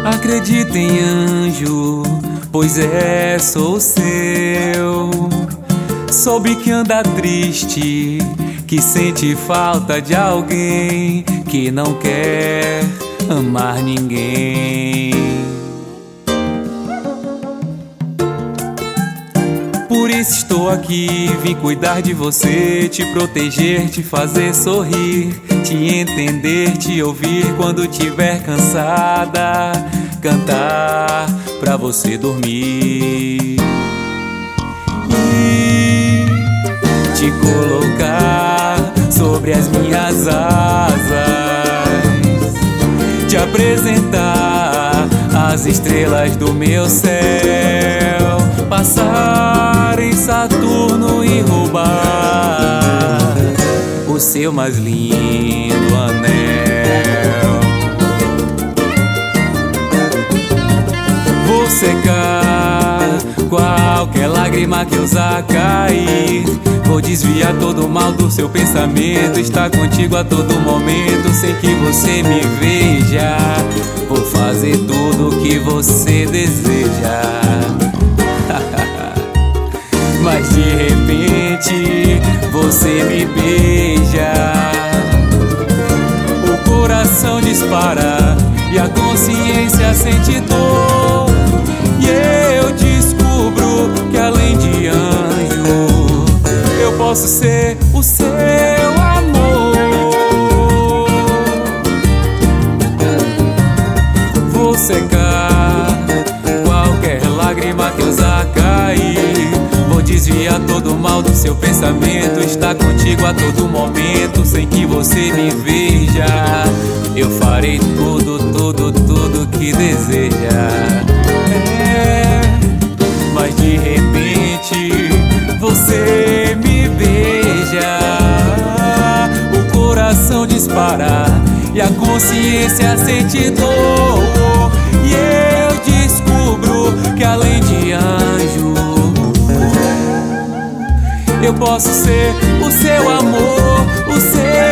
Acredita em anjo, pois sou seu. Soube que anda triste, que sente falta de alguém, que não quer amar ninguém. Por isso estou aqui, vim cuidar de você, te proteger, te fazer sorrir, te entender, te ouvir quando tiver cansada, cantar pra você dormir e te colocar sobre as minhas asas, te apresentar as estrelas do meu céu, passar em Saturno e roubar o seu mais lindo anel. Vou secar qualquer lágrima que ousar cair, vou desviar todo o mal do seu pensamento, estar contigo a todo momento sem que você me veja. Vou fazer tudo o que você deseja. Mas de repente você me beija, o coração dispara e a consciência sente dor, e eu descubro que além de anjo eu posso ser o seu amor. Vou secar qualquer lágrima que ousar cair, vou desviar todo o mal do seu pensamento, estar contigo a todo momento sem que você me veja. Eu farei tudo, tudo, tudo que deseja. Mas de repente você me beija, o coração dispara e a consciência sente dor, e eu descubro que além de anjo eu posso ser o seu amor, o seu